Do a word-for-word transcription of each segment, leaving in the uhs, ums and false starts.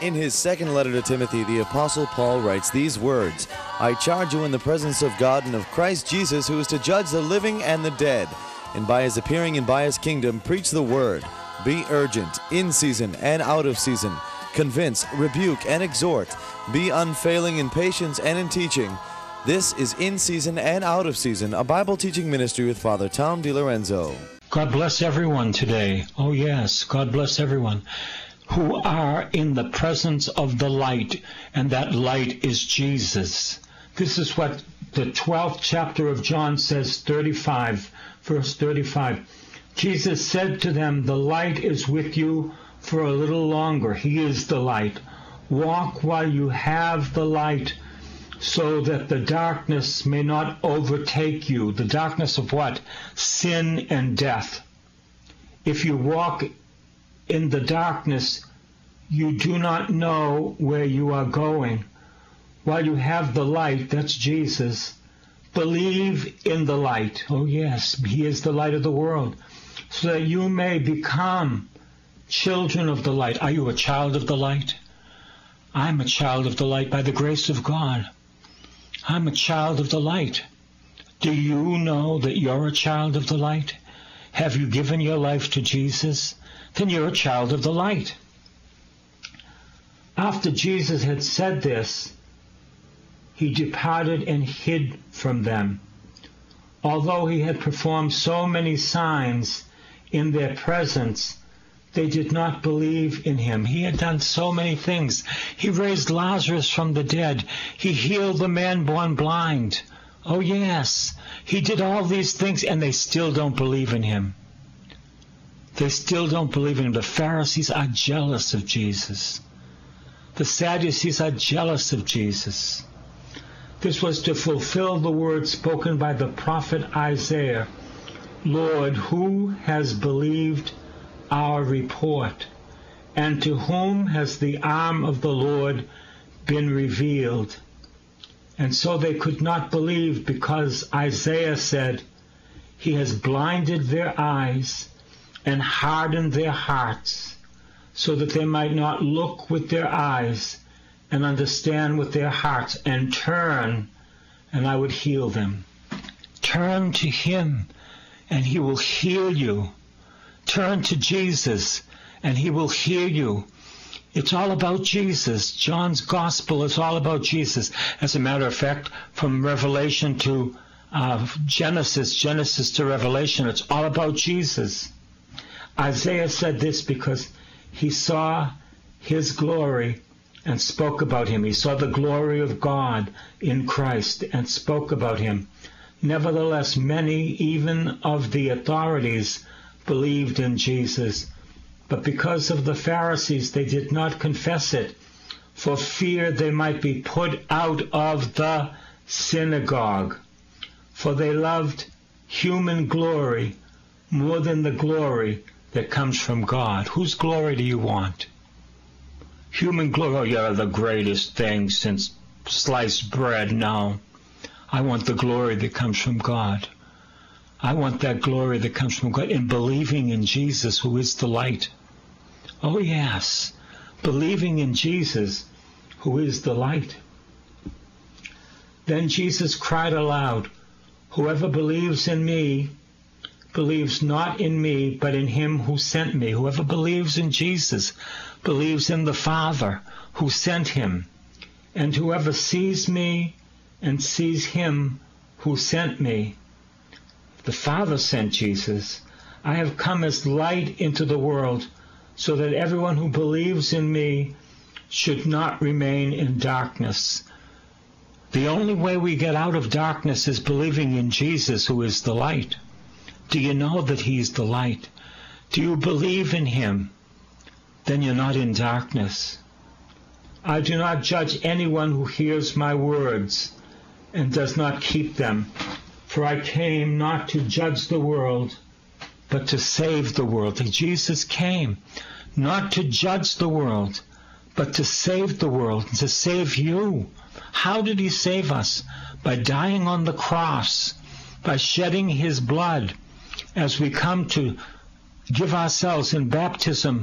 In his second letter to Timothy, the Apostle Paul writes these words, I charge you in the presence of God and of Christ Jesus, who is to judge the living and the dead, and by his appearing and by his kingdom, preach the word. Be urgent, in season and out of season. Convince, rebuke, and exhort. Be unfailing in patience and in teaching. This is In Season and Out of Season, a Bible teaching ministry with Father Tom DiLorenzo. God bless everyone today. Oh yes, God bless everyone who are in the presence of the light, and that light is Jesus. This is what the twelfth chapter of John says, thirty-five, verse thirty-five. Jesus said to them, the light is with you for a little longer. He is the light. Walk while you have the light, so that the darkness may not overtake you. The darkness of what? Sin and death. If you walk in the darkness, you do not know where you are going. While you have the light, that's Jesus, believe in the light. Oh yes, he is the light of the world, so that you may become children of the light. Are you a child of the light? I'm a child of the light by the grace of God. I'm a child of the light. Do you know that you're a child of the light? Have you given your life to Jesus? Then you're a child of the light. After Jesus had said this, he departed and hid from them. Although he had performed so many signs in their presence, they did not believe in him. He had done so many things. He raised Lazarus from the dead. He healed the man born blind. Oh yes, he did all these things, and they still don't believe in him. They still don't believe in him. The Pharisees are jealous of Jesus. The Sadducees are jealous of Jesus. This was to fulfill the word spoken by the prophet Isaiah. Lord, who has believed our report? And to whom has the arm of the Lord been revealed? And so they could not believe, because Isaiah said, he has blinded their eyes and hardened their hearts, so that they might not look with their eyes and understand with their hearts and turn, and I would heal them. Turn to him, and he will heal you. Turn to Jesus, and he will heal you. It's all about Jesus. John's gospel is all about Jesus. As a matter of fact, from Revelation to uh, Genesis, Genesis to Revelation, it's all about Jesus. Isaiah said this because he saw his glory and spoke about him. He saw the glory of God in Christ and spoke about him. Nevertheless, many, even of the authorities, believed in Jesus. But because of the Pharisees, they did not confess it, for fear they might be put out of the synagogue. For they loved human glory more than the glory that comes from God. Whose glory do you want? Human glory? Oh, you're the greatest thing since sliced bread. No. I want the glory that comes from God. I want that glory that comes from God in believing in Jesus, who is the light. Oh yes, believing in Jesus, who is the light. Then Jesus cried aloud, whoever believes in me, believes not in me, but in him who sent me. Whoever believes in Jesus believes in the Father who sent him. And whoever sees me and sees him who sent me. The Father sent Jesus. I have come as light into the world, so that everyone who believes in me should not remain in darkness. The only way we get out of darkness is believing in Jesus, who is the light. Do you know that he's the light? Do you believe in him? Then you're not in darkness. I do not judge anyone who hears my words and does not keep them, for I came not to judge the world, but to save the world. And Jesus came not to judge the world, but to save the world, to save you. How did he save us? By dying on the cross, by shedding his blood. As we come to give ourselves in baptism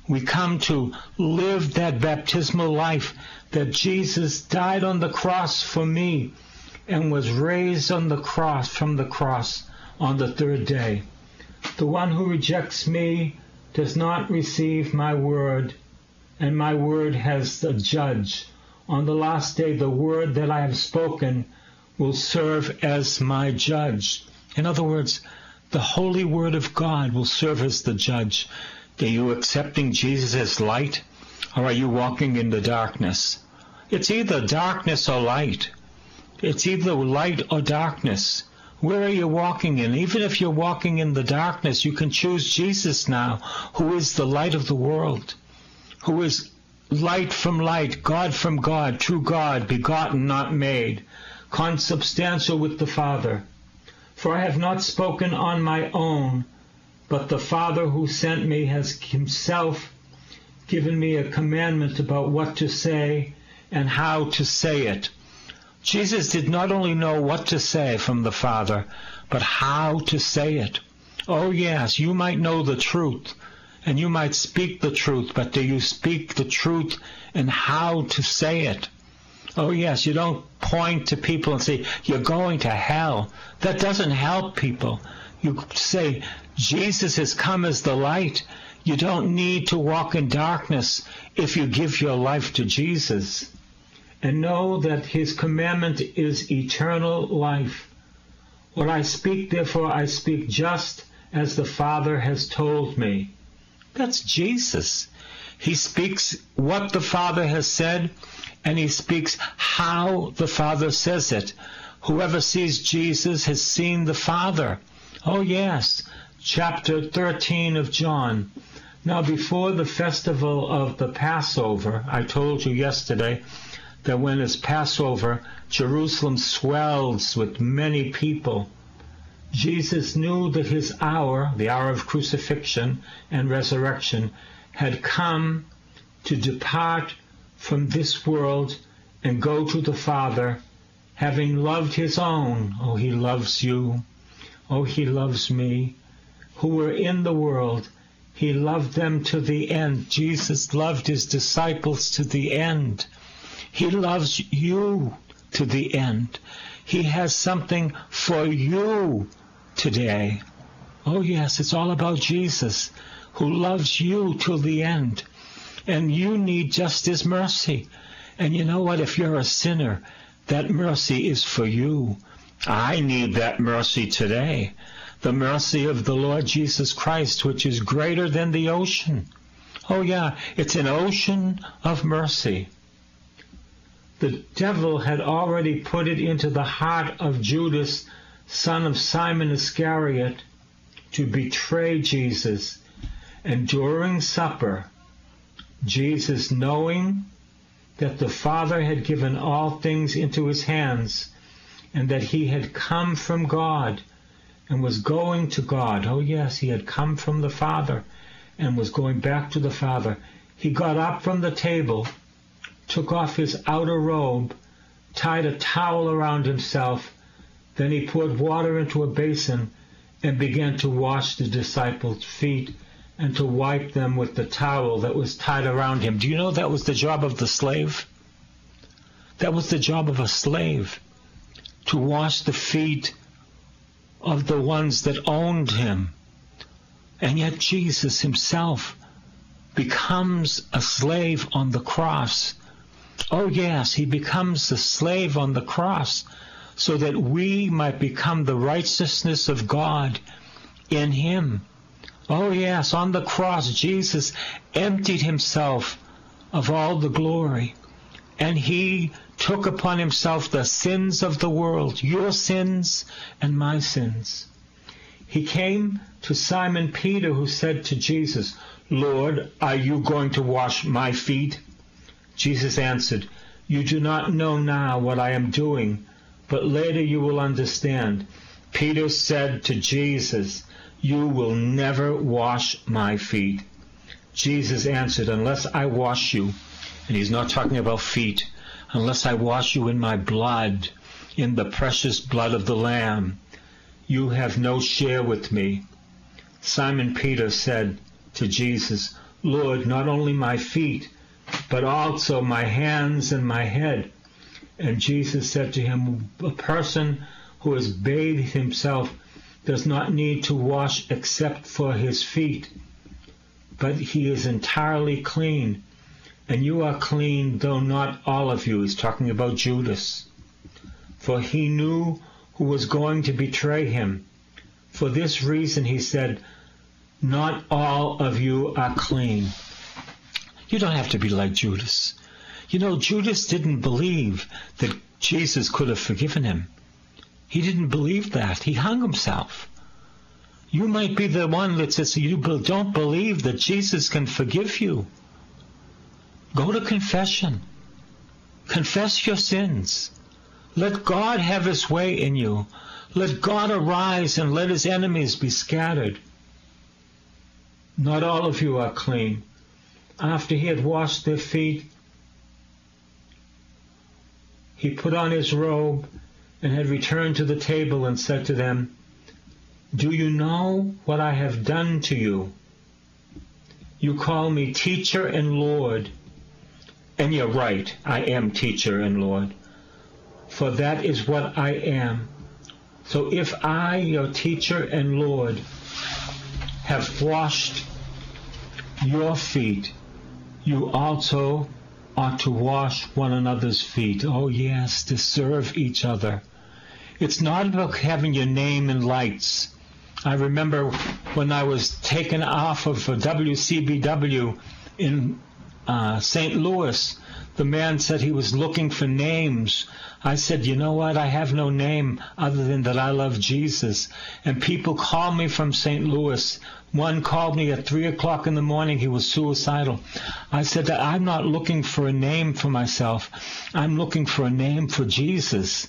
We come to live that baptismal life that Jesus died on the cross for me and was raised on the cross from the cross on the third day. The one who rejects me does not receive my word, and my word has a judge. On the last day, the word that I have spoken will serve as my judge. In other words, the holy word of God will serve as the judge. Are you accepting Jesus as light, or are you walking in the darkness? It's either darkness or light. It's either light or darkness. Where are you walking in? Even if you're walking in the darkness, you can choose Jesus now, who is the light of the world, who is light from light, God from God, true God, begotten, not made, consubstantial with the Father. For I have not spoken on my own, but the Father who sent me has himself given me a commandment about what to say and how to say it. Jesus did not only know what to say from the Father, but how to say it. Oh yes, you might know the truth, and you might speak the truth, but do you speak the truth and how to say it? Oh yes, you don't point to people and say, you're going to hell. That doesn't help people. You say, Jesus has come as the light. You don't need to walk in darkness if you give your life to Jesus. And know that his commandment is eternal life. What I speak, therefore, I speak just as the Father has told me. That's Jesus. He speaks what the Father has said, and he speaks how the Father says it. Whoever sees Jesus has seen the Father. Oh yes, chapter thirteen of John. Now before the festival of the Passover, I told you yesterday that when it's Passover, Jerusalem swells with many people. Jesus knew that his hour, the hour of crucifixion and resurrection, had come to depart from this world and go to the Father, having loved his own. Oh, he loves you. Oh, he loves me. Who were in the world. He loved them to the end. Jesus loved his disciples to the end. He loves you to the end. He has something for you today. Oh yes, it's all about Jesus, who loves you till the end. And you need just his mercy. And you know what? If you're a sinner, that mercy is for you. I need that mercy today. The mercy of the Lord Jesus Christ, which is greater than the ocean. Oh yeah, it's an ocean of mercy. The devil had already put it into the heart of Judas, son of Simon Iscariot, to betray Jesus. And during supper, Jesus, knowing that the Father had given all things into his hands, and that he had come from God and was going to God. Oh yes, he had come from the Father and was going back to the Father. He got up from the table, took off his outer robe, tied a towel around himself, then he poured water into a basin and began to wash the disciples' feet and to wipe them with the towel that was tied around him. Do you know that was the job of the slave? That was the job of a slave, to wash the feet of the ones that owned him. And yet Jesus himself becomes a slave on the cross. Oh yes, he becomes a slave on the cross so that we might become the righteousness of God in him. Oh yes, on the cross, Jesus emptied himself of all the glory, and he took upon himself the sins of the world, your sins and my sins. He came to Simon Peter, who said to Jesus, Lord, are you going to wash my feet? Jesus answered, you do not know now what I am doing, but later you will understand. Peter said to Jesus, you will never wash my feet. Jesus answered, unless I wash you, and he's not talking about feet, unless I wash you in my blood, in the precious blood of the Lamb, you have no share with me. Simon Peter said to Jesus, Lord, not only my feet, but also my hands and my head. And Jesus said to him, a person who has bathed himself does not need to wash except for his feet, but he is entirely clean. And you are clean, though not all of you. He's talking about Judas. For he knew who was going to betray him. For this reason, he said, not all of you are clean. You don't have to be like Judas. You know, Judas didn't believe that Jesus could have forgiven him. He didn't believe that. He hung himself. You might be the one that says you don't believe that Jesus can forgive you. Go to confession. Confess your sins. Let God have his way in you. Let God arise and let his enemies be scattered. Not all of you are clean. After he had washed their feet, he put on his robe and had returned to the table and said to them, do you know what I have done to you? You call me teacher and Lord. And you're right, I am teacher and Lord. For that is what I am. So if I, your teacher and Lord, have washed your feet, you also ought to wash one another's feet. Oh yes, to serve each other. It's not about having your name in lights. I remember when I was taken off of W C B W in uh, Saint Louis, the man said he was looking for names. I said, you know what? I have no name other than that I love Jesus. And people call me from Saint Louis. One called me at three o'clock in the morning. He was suicidal. I said that I'm not looking for a name for myself. I'm looking for a name for Jesus.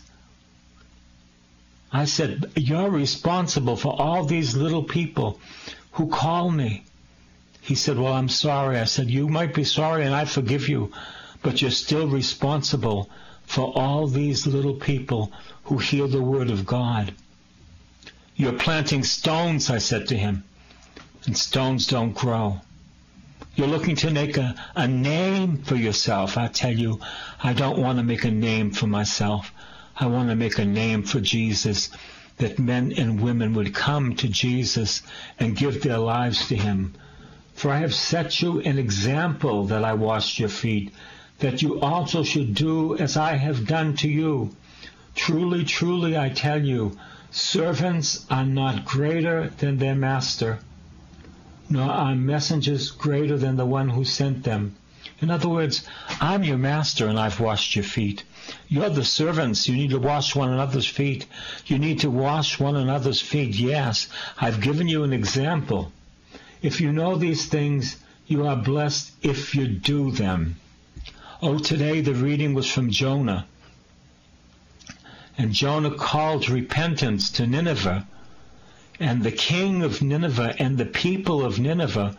I said, you're responsible for all these little people who call me. He said, well, I'm sorry. I said, you might be sorry and I forgive you, but you're still responsible for all these little people who hear the word of God. You're planting stones, I said to him, and stones don't grow. You're looking to make a, a name for yourself. I tell you, I don't want to make a name for myself. I want to make a name for Jesus, that men and women would come to Jesus and give their lives to him. For I have set you an example that I washed your feet, that you also should do as I have done to you. Truly, truly, I tell you, servants are not greater than their master, nor are messengers greater than the one who sent them. In other words, I'm your master and I've washed your feet. You're the servants. You need to wash one another's feet. You need to wash one another's feet. Yes, I've given you an example. If you know these things, you are blessed if you do them. Oh, today the reading was from Jonah. And Jonah called repentance to Nineveh. And the king of Nineveh and the people of Nineveh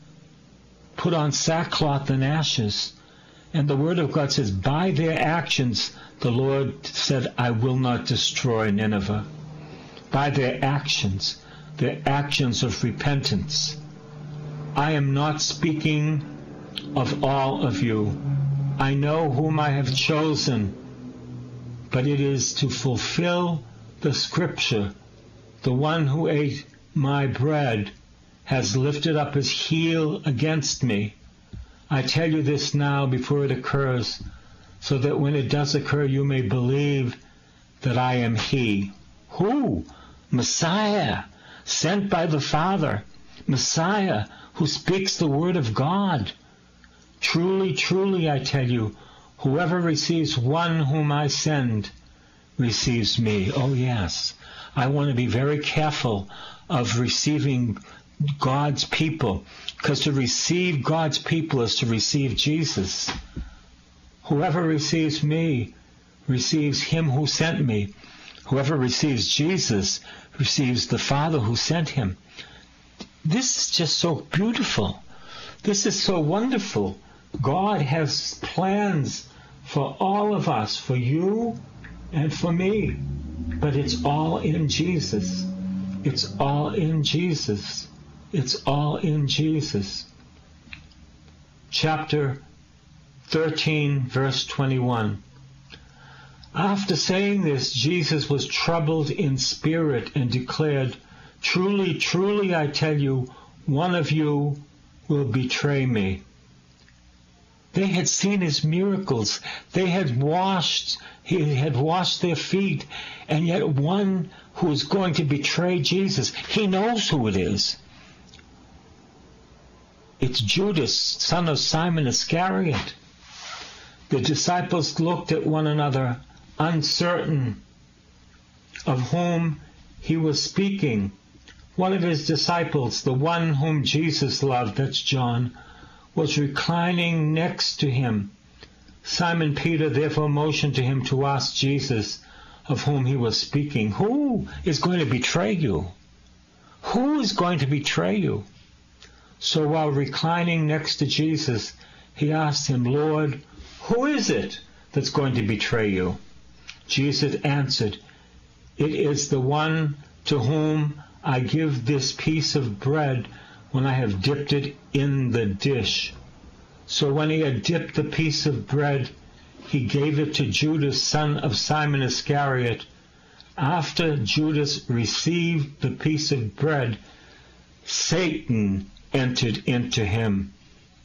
put on sackcloth and ashes. And the word of God says, by their actions, the Lord said, I will not destroy Nineveh. By their actions, their actions of repentance. I am not speaking of all of you. I know whom I have chosen, but it is to fulfill the scripture. The one who ate my bread has lifted up his heel against me. I tell you this now before it occurs, so that when it does occur, you may believe that I am he. Who? Messiah, sent by the Father. Messiah, who speaks the word of God. Truly, truly, I tell you, whoever receives one whom I send receives me. Oh, yes. I want to be very careful of receiving God's people, because to receive God's people is to receive Jesus. Whoever receives me receives him who sent me. Whoever receives Jesus receives the Father who sent him. This is just so beautiful. This is so wonderful. God has plans for all of us, for you and for me. But it's all in Jesus. It's all in Jesus. It's all in Jesus. chapter thirteen, verse twenty-one. After saying this, Jesus was troubled in spirit and declared, "Truly, truly, I tell you, one of you will betray me." They had seen his miracles. They had washed, he had washed their feet, and yet one who is going to betray Jesus, he knows who it is. It's Judas, son of Simon Iscariot. The disciples looked at one another, uncertain of whom he was speaking. One of his disciples, the one whom Jesus loved, that's John, was reclining next to him. Simon Peter therefore motioned to him to ask Jesus of whom he was speaking, "Who is going to betray you? Who is going to betray you?" So while reclining next to Jesus, he asked him, "Lord, who is it that's going to betray you?" Jesus answered, "It is the one to whom I give this piece of bread when I have dipped it in the dish." So when he had dipped the piece of bread, he gave it to Judas, son of Simon Iscariot. After Judas received the piece of bread, Satan entered into him.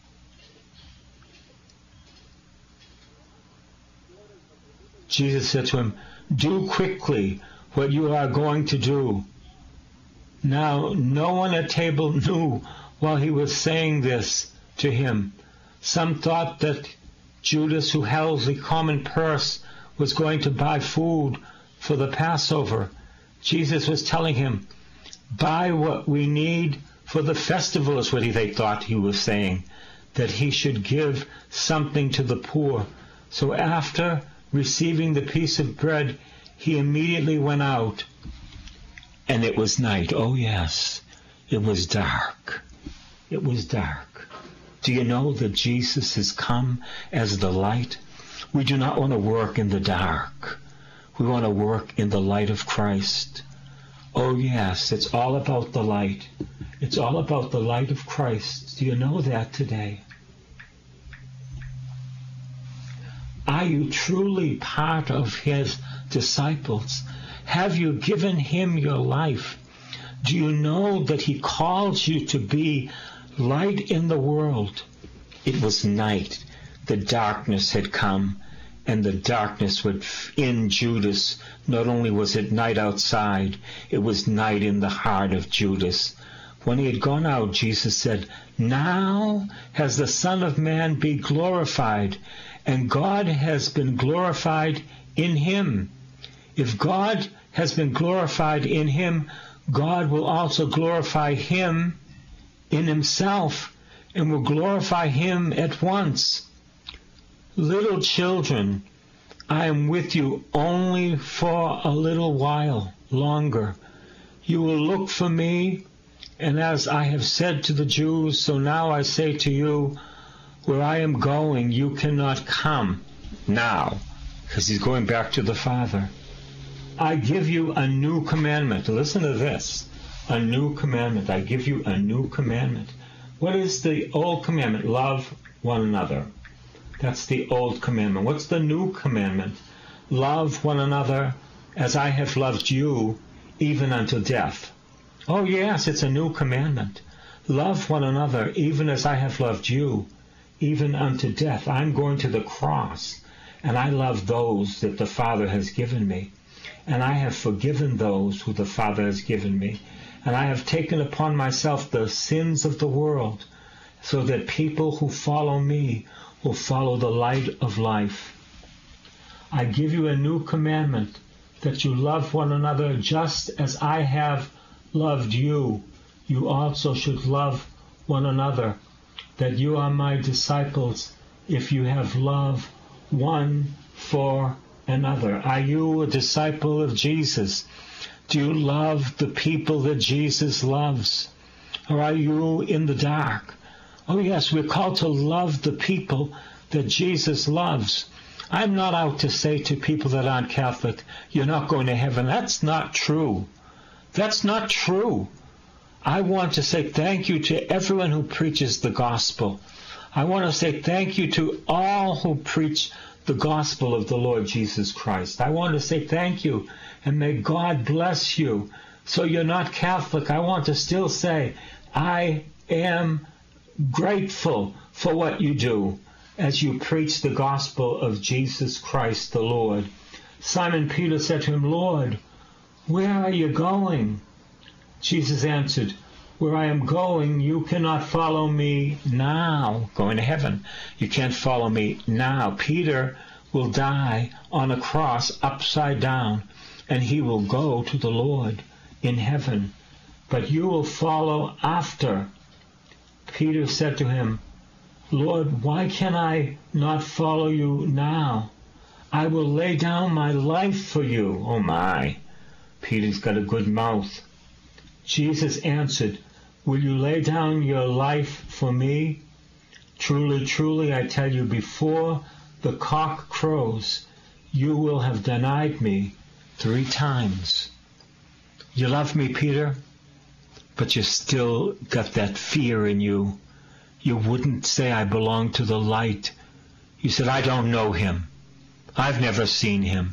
Jesus said to him, "Do quickly what you are going to do." Now no one at table knew while he was saying this to him. Some thought that Judas, who held the common purse, was going to buy food for the Passover. Jesus was telling him, "Buy what we need for the festival," is what he, they thought he was saying, that he should give something to the poor. So after receiving the piece of bread, he immediately went out. And it was night. Oh yes, it was dark. It was dark. Do you know that Jesus has come as the light? We do not want to work in the dark. We want to work in the light of Christ. Oh yes, it's all about the light. It's all about the light of Christ. Do you know that today? Are you truly part of his disciples? Have you given him your life? Do you know that he calls you to be light in the world? It was night. The darkness had come, and the darkness was in Judas. Not only was it night outside, it was night in the heart of Judas. When he had gone out, Jesus said, "Now has the Son of Man been glorified, and God has been glorified in him. If God has been glorified in him, God will also glorify him in himself, and will glorify him at once. Little children, I am with you only for a little while longer. You will look for me, and as I have said to the Jews, so now I say to you, where I am going, you cannot come now," because he's going back to the Father. "I give you a new commandment." Listen to this. A new commandment. I give you a new commandment. What is the old commandment? Love one another. That's the old commandment. What's the new commandment? Love one another as I have loved you, even unto death. Oh yes, it's a new commandment. Love one another even as I have loved you, even unto death. I'm going to the cross, and I love those that the Father has given me. And I have forgiven those who the Father has given me. And I have taken upon myself the sins of the world, so that people who follow me will follow the light of life. I give you a new commandment, that you love one another just as I have loved you. You also should love one another, that you are my disciples if you have love one for another. Are you a disciple of Jesus? Do you love the people that Jesus loves? Or are you in the dark? Oh yes, we're called to love the people that Jesus loves. I'm not out to say to people that aren't Catholic, you're not going to heaven. That's not true. That's not true. I want to say thank you to everyone who preaches the gospel. I want to say thank you to all who preach the gospel of the Lord Jesus Christ. I want to say thank you, and may God bless you. So you're not Catholic. I want to still say, I am grateful for what you do as you preach the gospel of Jesus Christ the Lord. Simon Peter said to him, Lord, where are you going? Jesus answered, where I am going, you cannot follow me now. Going to heaven. You can't follow me now. Peter will die on a cross upside down, and he will go to the Lord in heaven. But you will follow after. Peter said to him, Lord, why can I not follow you now? I will lay down my life for you. Oh my, Peter's got a good mouth. Jesus answered, will you lay down your life for me? Truly, truly, I tell you, before the cock crows, you will have denied me three times. You love me, Peter, but you still got that fear in you. You wouldn't say I belong to the light. You said, I don't know him. I've never seen him.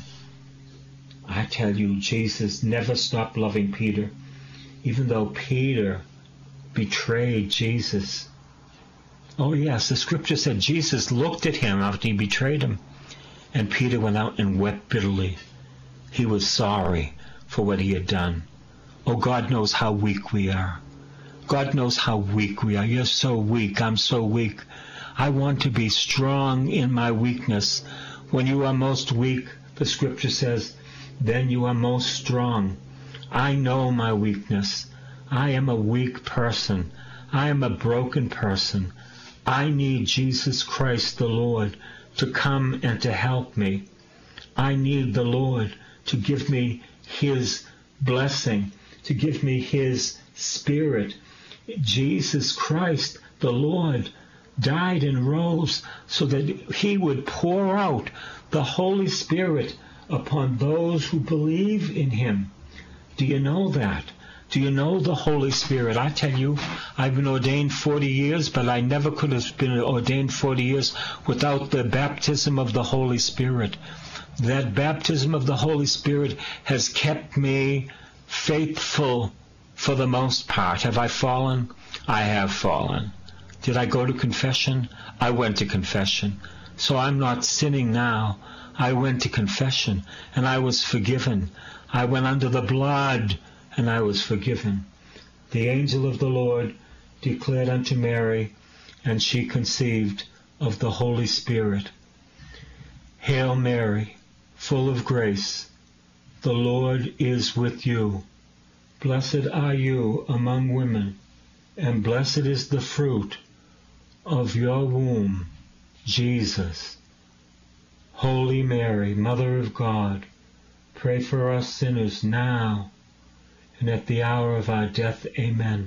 I tell you, Jesus never stopped loving Peter, even though Peter betrayed Jesus. Oh yes, the scripture said Jesus looked at him after he betrayed him, and Peter went out and wept bitterly. He was sorry for what he had done. Oh, God knows how weak we are. God knows how weak we are. You're so weak. I'm so weak. I want to be strong in my weakness. When you are most weak, the scripture says, then you are most strong. I know my weakness. I am a weak person. I am a broken person. I need Jesus Christ the Lord to come and to help me. I need the Lord to give me his blessing, to give me his Spirit. Jesus Christ the Lord died and rose so that he would pour out the Holy Spirit upon those who believe in him. Do you know that? Do you know the Holy Spirit? I tell you, I've been ordained forty years, but I never could have been ordained forty years without the baptism of the Holy Spirit. That baptism of the Holy Spirit has kept me faithful for the most part. Have I fallen? I have fallen. Did I go to confession? I went to confession. So I'm not sinning now. I went to confession, and I was forgiven. I went under the blood, and I was forgiven. The angel of the Lord declared unto Mary, and she conceived of the Holy Spirit. Hail Mary, full of grace, the Lord is with you. Blessed are you among women, and blessed is the fruit of your womb, Jesus. Holy Mary, Mother of God, pray for us sinners now and at the hour of our death. Amen.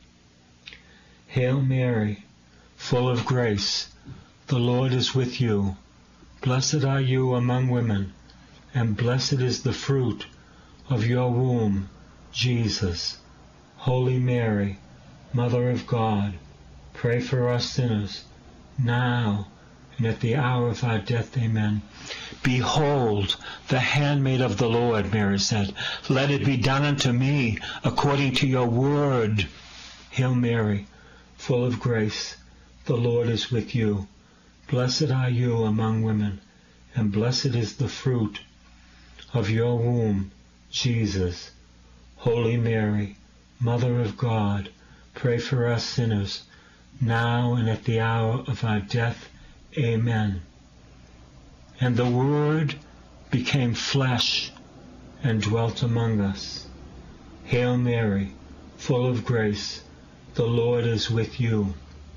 Hail Mary, full of grace, the Lord is with you. Blessed are you among women, and blessed is the fruit of your womb, Jesus. Holy Mary, Mother of God, pray for us sinners, now and at the hour of our death. Amen. Behold, the handmaid of the Lord, Mary said. Let it be done unto me according to your word. Hail Mary, full of grace, the Lord is with you. Blessed are you among women, and blessed is the fruit of your womb, Jesus. Holy Mary, Mother of God, pray for us sinners, now and at the hour of our death. Amen. And the Word became flesh and dwelt among us. Hail Mary, full of grace, the Lord is with you.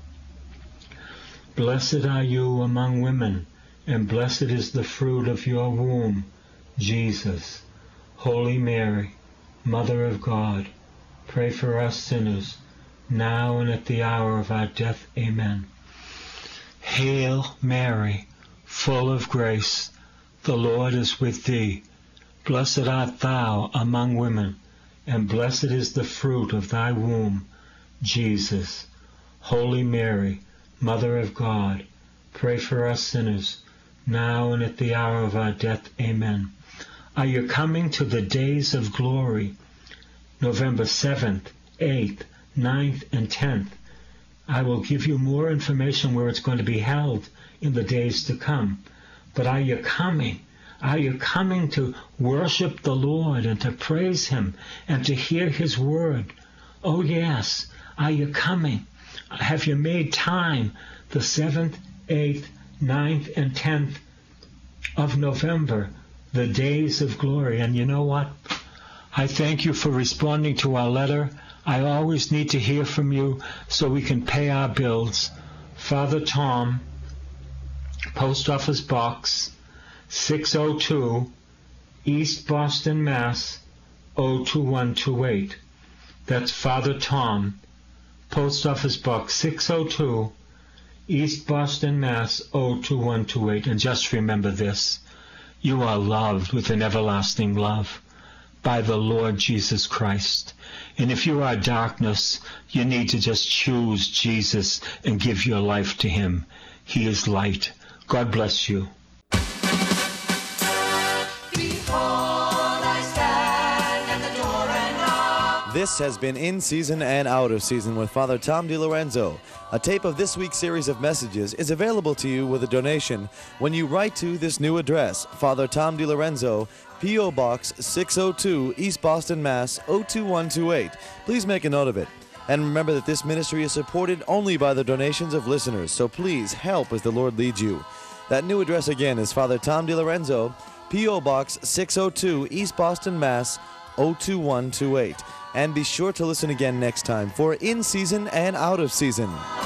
Blessed are you among women, and blessed is the fruit of your womb, Jesus. Holy Mary, Mother of God, pray for us sinners, now and at the hour of our death. Amen. Hail Mary, full of grace, the Lord is with thee. Blessed art thou among women, and blessed is the fruit of thy womb, Jesus. Holy Mary, Mother of God, pray for us sinners, now and at the hour of our death. Amen. Are you coming to the days of glory? November seventh, eighth, ninth, and tenth. I will give you more information where it's going to be held in the days to come. But are you coming? Are you coming to worship the Lord and to praise Him and to hear His word? Oh yes. Are you coming? Have you made time the seventh, eighth, ninth, and tenth of November, the days of glory? And you know what? I thank you for responding to our letter. I always need to hear from you so we can pay our bills. Father Tom, Post Office Box six oh two, East Boston, Mass. oh two one two eight. That's Father Tom, Post Office Box six oh two, East Boston, Mass. oh two one two eight. And just remember this: you are loved with an everlasting love by the Lord Jesus Christ. And if you are darkness, you need to just choose Jesus and give your life to Him. He is light. God bless you. This has been In Season and Out of Season with Father Tom DiLorenzo. A tape of this week's series of messages is available to you with a donation when you write to this new address: Father Tom DiLorenzo, P O. Box six oh two, East Boston, Mass. oh two one two eight. Please make a note of it. And remember that this ministry is supported only by the donations of listeners, so please help as the Lord leads you. That new address again is Father Tom DiLorenzo, P O. Box six oh two, East Boston, Mass. oh two one two eight. And be sure to listen again next time for In Season and Out of Season.